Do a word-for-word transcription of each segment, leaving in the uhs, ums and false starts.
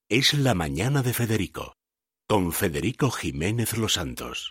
Es la mañana de Federico, con Federico Jiménez Los Santos.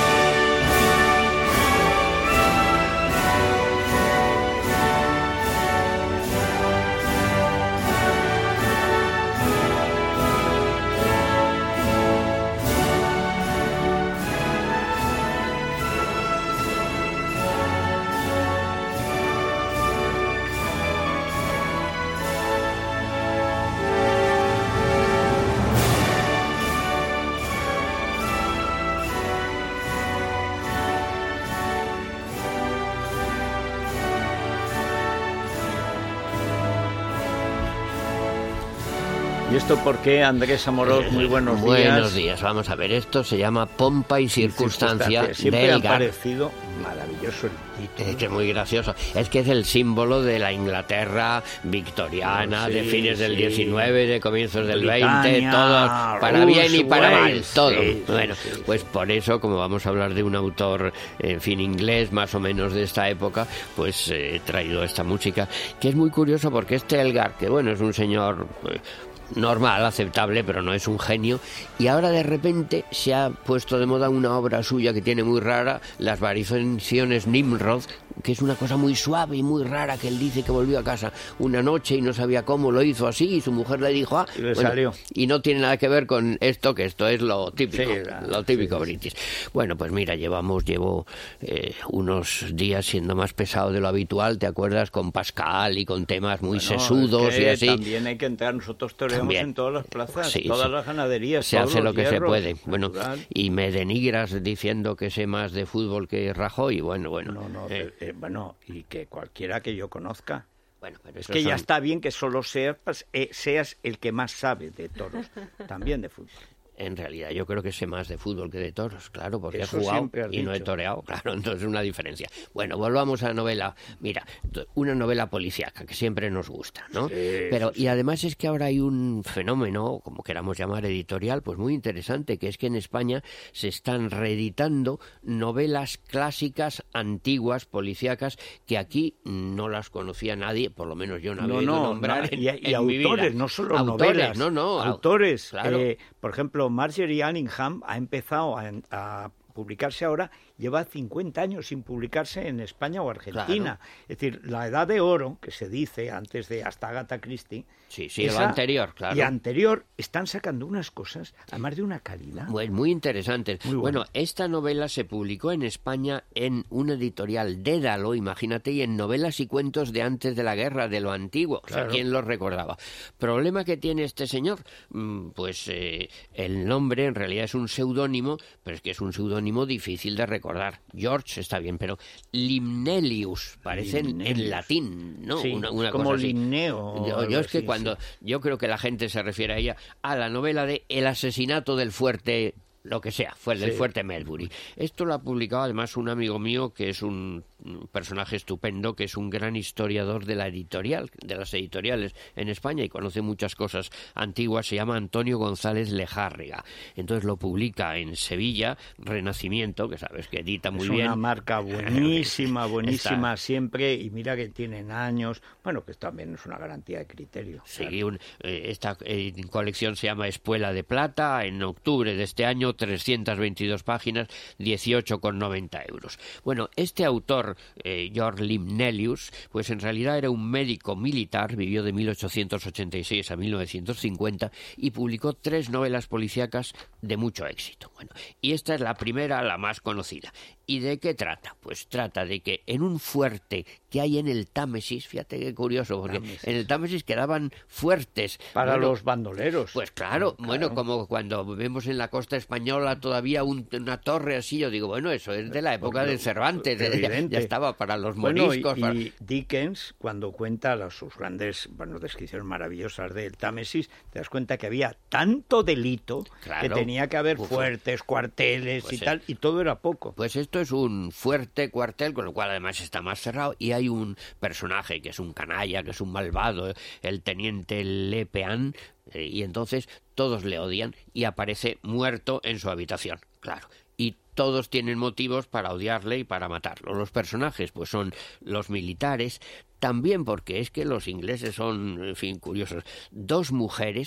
¿Y esto por qué, Andrés Amorós? Muy buenos días. Buenos días. Vamos a ver, esto se llama Pompa y Circunstancia. Siempre ha parecido maravilloso el título. Es que es muy gracioso. Es que es el símbolo de la Inglaterra victoriana, sí, de fines del sí. diecinueve, de comienzos del Britannia, veinte, todo, para Rush, bien y para mal, Wales, todo. Sí, bueno, sí, sí, pues sí. por eso, como vamos a hablar de un autor, en fin, inglés, más o menos de esta época, pues eh, he traído esta música, que es muy curioso porque este Elgar, que bueno, es un señor... Eh, normal, aceptable, pero no es un genio, y ahora de repente se ha puesto de moda una obra suya que tiene muy rara, las variaciones Nimrod, que es una cosa muy suave y muy rara, que él dice que volvió a casa una noche y no sabía cómo, lo hizo así, y su mujer le dijo, ah, y le bueno, salió. Y no tiene nada que ver con esto, que esto es lo típico, sí, la, lo típico sí, british. Sí. Bueno, pues mira, llevamos, llevo eh, unos días siendo más pesado de lo habitual, ¿te acuerdas? Con Pascal y con temas muy bueno, sesudos es que y así. También hay que entrar, nosotros toreamos en todas las plazas, sí, todas sí. las ganaderías, se hace lo que hierros, se puede. Bueno, natural. Y me denigras diciendo que sé más de fútbol que Rajoy, bueno, bueno. No, no, eh. eh, bueno, y que cualquiera que yo conozca. Bueno, pero es que son... ya está bien que solo seas, eh, seas el que más sabe de toros, también de fútbol. En realidad yo creo que sé más de fútbol que de toros, claro, porque Eso he jugado y dicho. no he toreado, claro, entonces es una diferencia. Bueno, volvamos a la novela. Mira, una novela policíaca que siempre nos gusta, ¿no? Sí, Pero sí, y además es que ahora hay un fenómeno, como queramos llamar editorial, pues muy interesante, que es que en España se están reeditando novelas clásicas, antiguas, policíacas, que aquí no las conocía nadie, por lo menos yo no había no, oído no, nombrar no, en, y, y en autores, mi vida. no solo autores, novelas, no, no, autores. Claro. Eh, por ejemplo, Marjorie Allingham ha empezado a, a publicarse ahora, lleva cincuenta años sin publicarse en España o Argentina. Claro. Es decir, la edad de oro, que se dice antes de hasta Agatha Christie, sí, sí, esa, lo anterior, claro. Y anterior, están sacando unas cosas, además de una calidad. Muy, muy interesantes. Muy bueno. bueno, esta novela se publicó en España en una editorial Dédalo, imagínate, y en novelas y cuentos de antes de la guerra, de lo antiguo. Claro. O sea, ¿quién lo recordaba? ¿Problema que tiene este señor? Pues eh, el nombre en realidad es un seudónimo, pero es que es un seudónimo difícil de recordar. George está bien, pero Limnelius, parece Limnelius. en latín, ¿no? Sí, una, una como cosa así. Linneo. Yo, yo es que así, cuando, sí. yo creo que la gente se refiere a ella, a la novela de El asesinato del fuerte, lo que sea, fue el del sí. fuerte Melbury. Esto lo ha publicado además un amigo mío que es un personaje estupendo, que es un gran historiador de la editorial, de las editoriales en España y conoce muchas cosas antiguas, se llama Antonio González Lejárriga. Entonces lo publica en Sevilla, Renacimiento, que sabes que edita muy es bien. Es una marca buenísima, buenísima Está... siempre, y mira que tienen años, bueno, que también es una garantía de criterio. Sí, claro. un, eh, esta eh, colección se llama Espuela de Plata, en octubre de este año, trescientas veintidós páginas, dieciocho con noventa euros. Bueno, este autor, eh, George Limnelius, pues en realidad era un médico militar, vivió de mil ochocientos ochenta y seis a mil novecientos cincuenta y publicó tres novelas policíacas de mucho éxito. Bueno, y esta es la primera, la más conocida. ¿Y de qué trata? Pues trata de que en un fuerte que hay en el Támesis, fíjate qué curioso, porque Támesis. en el Támesis quedaban fuertes. Para bueno, los bandoleros. Pues claro, claro, bueno, como cuando vemos en la costa española todavía un, una torre así, yo digo, bueno, eso es de la época de Cervantes, ya, ya estaba para los moriscos. Bueno, y, y para... Dickens, cuando cuenta las, sus grandes, bueno, descripciones maravillosas del Támesis, te das cuenta que había tanto delito claro. que tenía que haber Uf, fuertes, cuarteles pues y es... tal, y todo era poco. Pues esto es un fuerte cuartel, con lo cual además está más cerrado, y hay un personaje que es un canalla, que es un malvado, el teniente Lepean, eh, y entonces todos le odian y aparece muerto en su habitación, claro. Y todos tienen motivos para odiarle y para matarlo. Los personajes pues son los militares, también porque es que los ingleses son, en fin, curiosos. Dos mujeres,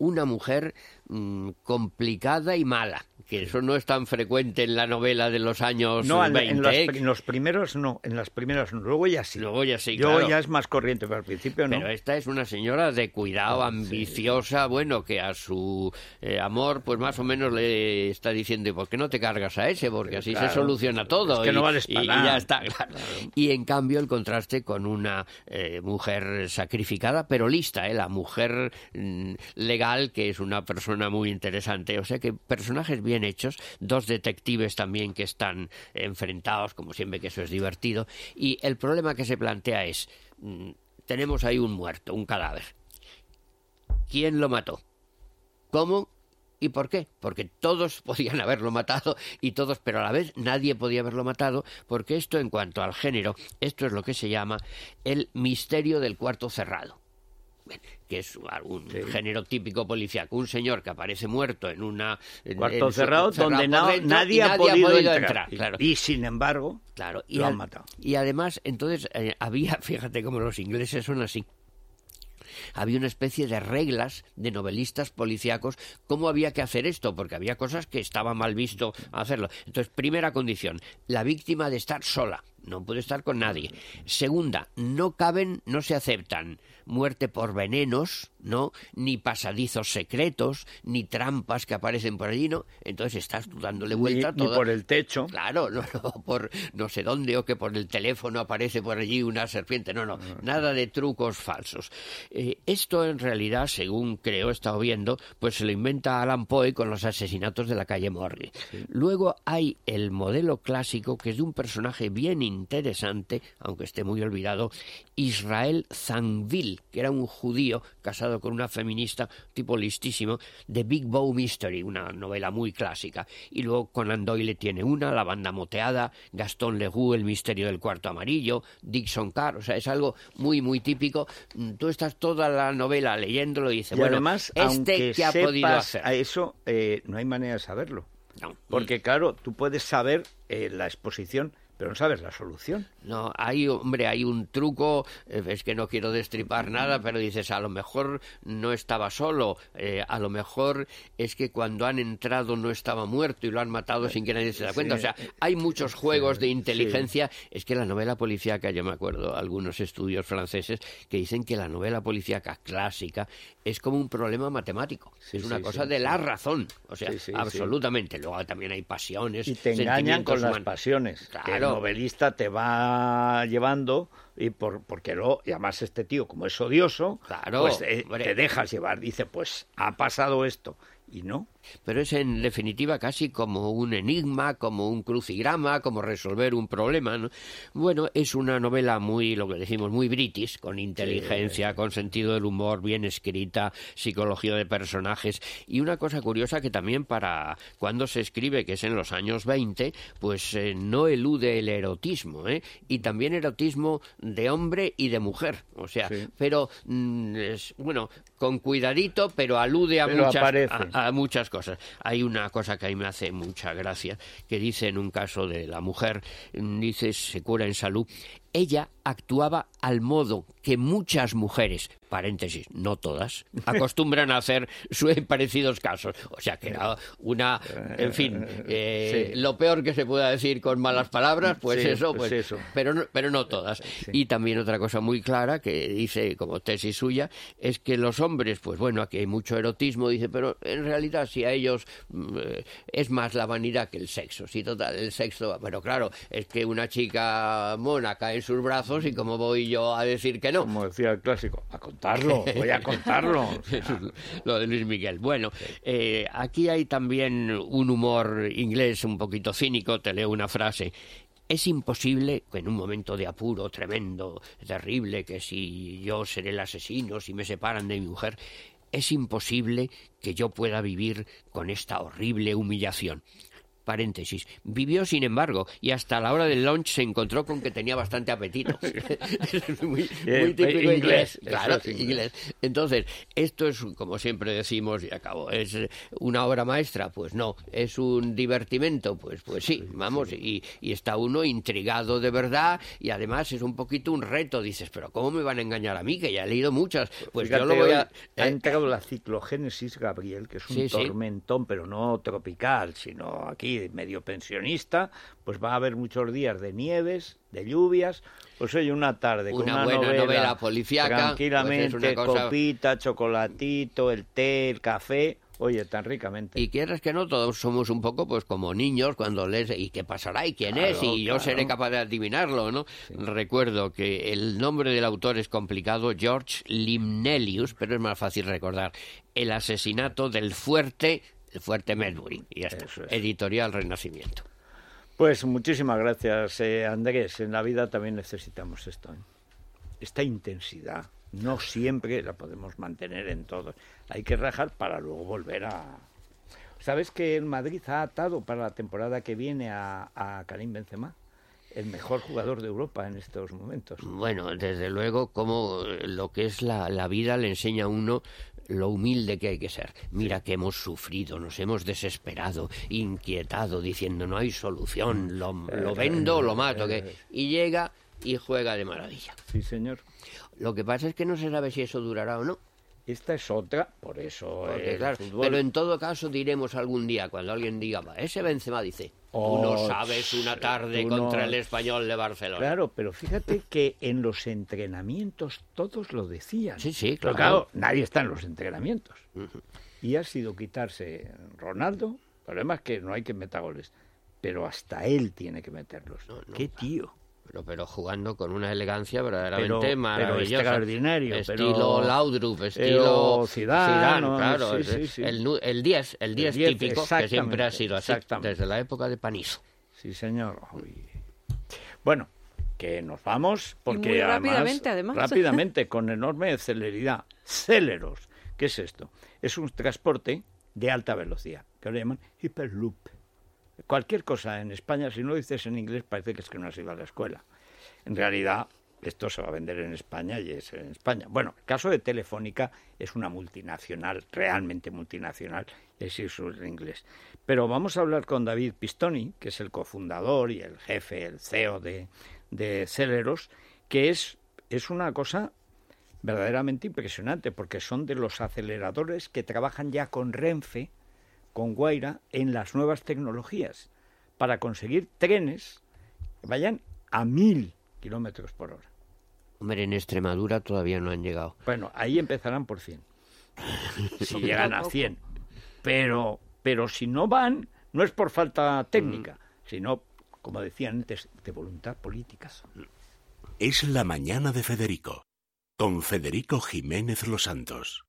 una mujer mmm, complicada y mala, que eso no es tan frecuente en la novela de los años no, veinte. En, los, ¿eh? en los primeros no, en las primeras no, luego ya sí. Luego ya sí, Luego claro. ya es más corriente, pero al principio no. Pero esta es una señora de cuidado, Oh, ambiciosa, sí. Bueno, que a su eh, amor, pues más o menos le está diciendo, ¿y por qué no te cargas a ese? Porque así claro, se soluciona todo. Es que y, no vales para y, nada. y ya está, claro. Claro. Y en cambio el contraste con una eh, mujer sacrificada, pero lista, ¿eh? La mujer mm, legal, que es una persona muy interesante. O sea que personajes bien hechos, dos detectives también que están enfrentados, como siempre, que eso es divertido. Y el problema que se plantea es, mm, tenemos ahí un muerto, un cadáver. ¿Quién lo mató? ¿Cómo? ¿Y por qué? Porque todos podían haberlo matado y todos, pero a la vez nadie podía haberlo matado, porque esto, en cuanto al género, esto es lo que se llama el misterio del cuarto cerrado, que es un sí. género típico policíaco. Un señor que aparece muerto en una... Cuarto en cerrado, su, donde no, dentro, nadie, nadie ha podido, ha podido entrar. entrar. Claro. Y, y sin embargo, claro, y lo al, han matado. Y además, entonces, eh, había, fíjate cómo los ingleses son así, había una especie de reglas de novelistas policíacos cómo había que hacer esto, porque había cosas que estaba mal visto hacerlo. Entonces, primera condición, la víctima de estar sola, no puede estar con nadie. Segunda, no caben, no se aceptan muerte por venenos, ¿no? Ni pasadizos secretos, ni trampas que aparecen por allí, ¿no? Entonces estás tú dándole vuelta ni, a todo. Ni por el techo. Claro, no, no, por no sé dónde, o que por el teléfono aparece por allí una serpiente. No, no, nada de trucos falsos. Eh, esto en realidad, según creo, he estado viendo, pues se lo inventa Alan Poe con los asesinatos de la calle Morgue. Sí. Luego hay el modelo clásico, que es de un personaje bien interesante, aunque esté muy olvidado, Israel Zangwill, que era un judío casado con una feminista, tipo listísimo, de Big Bow Mystery, una novela muy clásica. Y luego Conan Doyle tiene una, La banda moteada, Gastón Leroux, El misterio del cuarto amarillo, Dixon Carr, o sea, es algo muy, muy típico. Tú estás toda la novela leyéndolo y dices, y bueno, además, este que ha podido hacer. A eso eh, no hay manera de saberlo. No. Porque, claro, tú puedes saber eh, la exposición, pero no sabes la solución. No, hay, hombre, hay un truco, eh, es que no quiero destripar nada, pero dices, a lo mejor no estaba solo, eh, a lo mejor es que cuando han entrado no estaba muerto y lo han matado sin que nadie se da cuenta. Sí. O sea, hay muchos juegos de inteligencia. Sí. Es que la novela policíaca, yo me acuerdo, algunos estudios franceses que dicen que la novela policíaca clásica es como un problema matemático. Sí, es una sí, cosa sí, de sí. la razón, o sea, sí, sí, absolutamente. Sí. Luego también hay pasiones, y te engañan con humanos. Las pasiones. Claro. Que el novelista te va llevando y por porque lo y además este tío como es odioso, claro, pues eh, te dejas llevar. Dice, pues ha pasado esto y no. Pero es en definitiva casi como un enigma, como un crucigrama, como resolver un problema, ¿no? Bueno, es una novela muy, lo que decimos, muy british, con inteligencia, sí, con sentido del humor, bien escrita, psicología de personajes. Y una cosa curiosa que también para cuando se escribe, que es en los años veinte, pues eh, no elude el erotismo, ¿eh? Y también erotismo de hombre y de mujer, o sea, sí. pero mm, es, bueno, con cuidadito, pero alude a pero muchas a, a muchas cosas. Hay una cosa que a mí me hace mucha gracia, que dice en un caso de la mujer, dice, se cura en salud, ella actuaba al modo que muchas mujeres, paréntesis, no todas, acostumbran a hacer en parecidos casos. O sea, que era una, en fin, eh, sí. lo peor que se pueda decir con malas palabras, pues sí, eso, pues, pues eso. Pero, no, pero no todas. Sí. Y también otra cosa muy clara, que dice como tesis suya, es que los hombres, pues bueno, aquí hay mucho erotismo, dice, pero en realidad si a ellos eh, es más la vanidad que el sexo. Sí, total, el sexo, pero claro, es que una chica mona cae en sus brazos y como voy yo a decir que no. Como decía el clásico, a contarlo, voy a contarlo. O sea. Lo de Luis Miguel. Bueno, eh, aquí hay también un humor inglés un poquito cínico, te leo una frase. Es imposible que en un momento de apuro tremendo, terrible, que si yo seré el asesino, si me separan de mi mujer, es imposible que yo pueda vivir con esta horrible humillación. paréntesis. Vivió, sin embargo, y hasta la hora del lunch se encontró con que tenía bastante apetito. Es muy, muy típico inglés, inglés. eso Claro, es inglés. inglés. Entonces, esto es, como siempre decimos, y acabo, ¿es una obra maestra? Pues no. ¿Es un divertimento? Pues, pues sí, vamos, y, y está uno intrigado de verdad, y además es un poquito un reto. Dices, pero ¿cómo me van a engañar a mí, que ya he leído muchas? Pues Fíjate, yo lo voy a... Ha eh, entrado la ciclogénesis, Gabriel, que es un Sí, sí. tormentón, pero no tropical, sino aquí medio pensionista. Pues va a haber muchos días de nieves, de lluvias. Pues oye, una tarde con Una una, buena novela, novela policíaca, tranquilamente, pues es una cosa- copita, chocolatito, el té, el café. Oye, tan ricamente. Y quieres que no, todos somos un poco pues como niños cuando lees ¿y qué pasará? ¿Y quién Claro, es? Y yo claro. seré capaz de adivinarlo, ¿no? Recuerdo que el nombre del autor es complicado, George Limnelius, pero es más fácil recordar. El asesinato del fuerte, el fuerte Melbury. Y ya está. Eso es. Editorial Renacimiento. Pues muchísimas gracias, eh, Andrés. En la vida también necesitamos esto, ¿eh? Esta intensidad. No siempre la podemos mantener en todo. Hay que rajar para luego volver a... ¿Sabes que el Madrid ha atado para la temporada que viene a, a Karim Benzema? El mejor jugador de Europa en estos momentos. Bueno, desde luego, como lo que es la, la vida le enseña a uno lo humilde que hay que ser. Mira que hemos sufrido, nos hemos desesperado, inquietado, diciendo no hay solución, lo, lo vendo o lo mato. Que... Y llega y juega de maravilla. Sí, señor. Lo que pasa es que no se sabe si eso durará o no. Esta es otra, por eso Porque, el claro, fútbol... pero en todo caso diremos algún día, cuando alguien diga, "Va, ese Benzema dice, tú Oh, no sabes una tarde tú contra no- el Español de Barcelona". Claro, pero fíjate que en los entrenamientos todos lo decían. Sí, sí, Pero claro. claro, nadie está en los entrenamientos. Ujú. Y ha sido quitarse Ronaldo. El problema es que no hay que meter goles. Pero hasta él tiene que meterlos. No, no. ¡Qué tío! Pero, pero jugando con una elegancia verdaderamente Pero- pero maravillosa. extraordinario, Estilo pero- Laudrup, estilo pero Zidane, ¿no? claro. Sí, es- sí, sí. El, nu- el diez, el diez diez, típico, que exactamente, siempre ha sido así, exactamente. desde la época de Panizo. Sí, señor. Uy. Bueno, que nos vamos porque muy además, rápidamente, además. rápidamente, con enorme celeridad. Celeros. ¿Qué es esto? Es un transporte de alta velocidad, que lo llaman Hyperloop. Cualquier cosa en España, si no lo dices en inglés, parece que es que no has ido a la escuela. En realidad, esto se va a vender en España y es en España. Bueno, el caso de Telefónica es una multinacional, realmente multinacional, y así es en inglés. Pero vamos a hablar con David Pistoni, que es el cofundador y el jefe, el C E O de, de Celeros, que es, es una cosa verdaderamente impresionante, porque son de los aceleradores que trabajan ya con Renfe, con Guaira, en las nuevas tecnologías, para conseguir trenes que vayan a mil kilómetros por hora. Hombre, en Extremadura todavía no han llegado. Bueno, ahí empezarán por cien, si llegan a cien. Pero, pero si no van, no es por falta técnica, sino, como decían antes, de voluntad política. Es la mañana de Federico, con Federico Jiménez Los Santos.